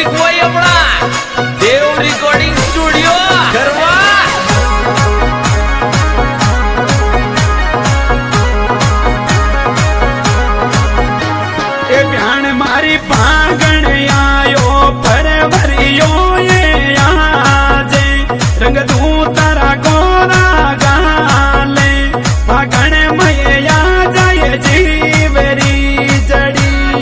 Music वही अपना देव recording studio गरवा। ए ब्याण मारी पागण आयो फरवरियो ये आजे रंग दू तारा गोरा गाले पागण मैया जाय जीवरी जड़ी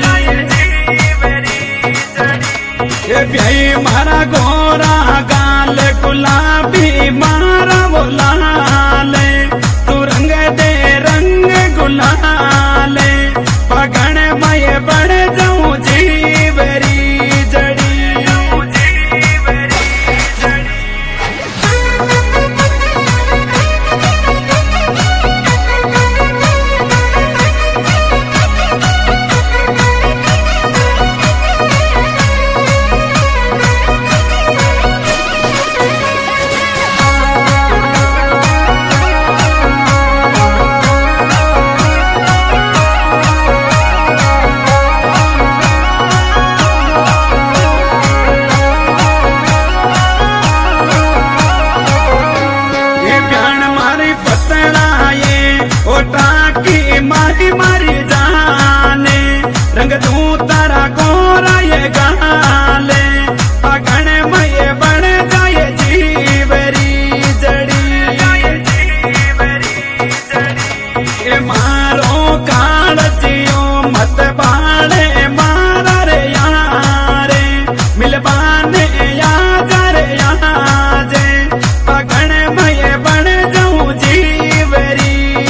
ए ब्याई मारा गोरा गाल गुलाबी मारा वो लाले तू रंग दे रंग गुलाले पगण मय बढ़ जाऊं जीवरी जड़ी मारी मारी जाने रंग दू तारा गोरा ये गाले पगण मय बन जाए जीवरी जड़ी ए मारो काल जियो मत बाड़े मारा रे यारे मिलबाने या जरे याजे पगण मय बन जाऊं जीवरी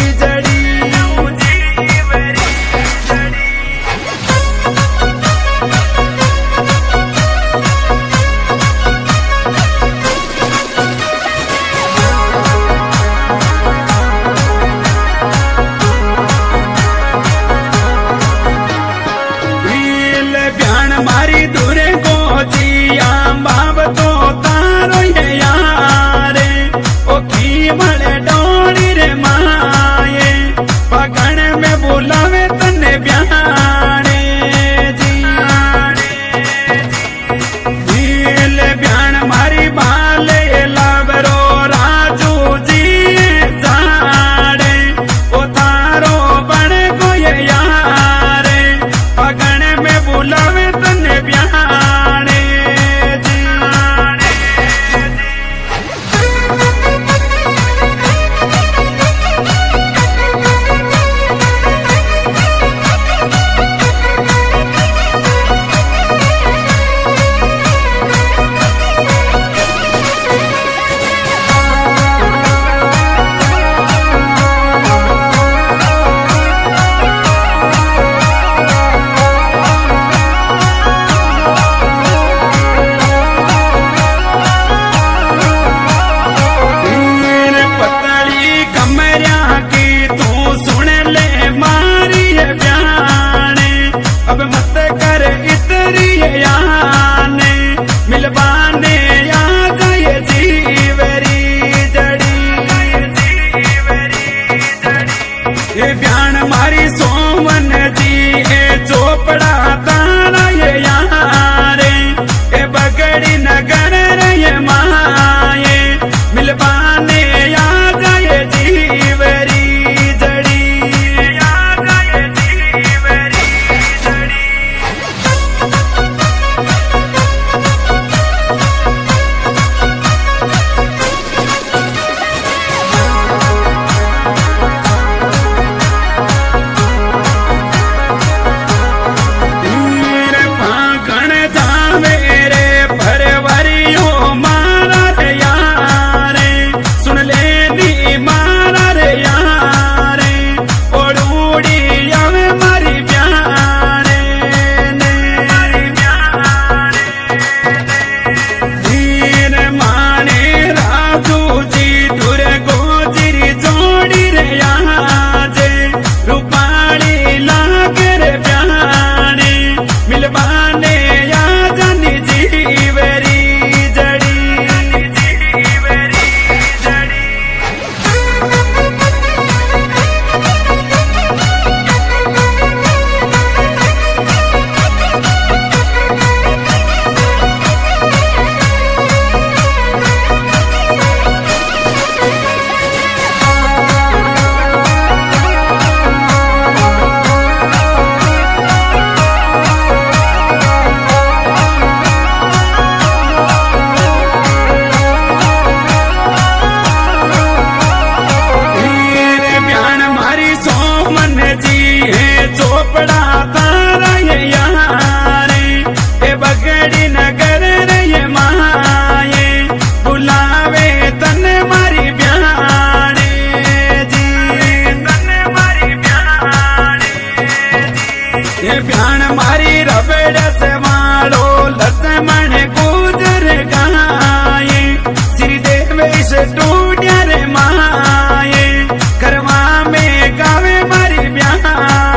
मारी दूरे को जिया बाब तो तारो ये यारे ओ की बड़े डोड़ी रे माये पगण में बुलावे तने ब्याणे जी ब्याण मारी बाले लाबरो राजू जी जाड़े ओ तारो बड़े को ये यारे पगण में बुलावे तने ब्याणे जी ये ब्याण मारी रबड़ से वालो लक्ष्मण गुजर गाये श्री देवेश टूटिया रे माये करवा में गावे मारी ब्याण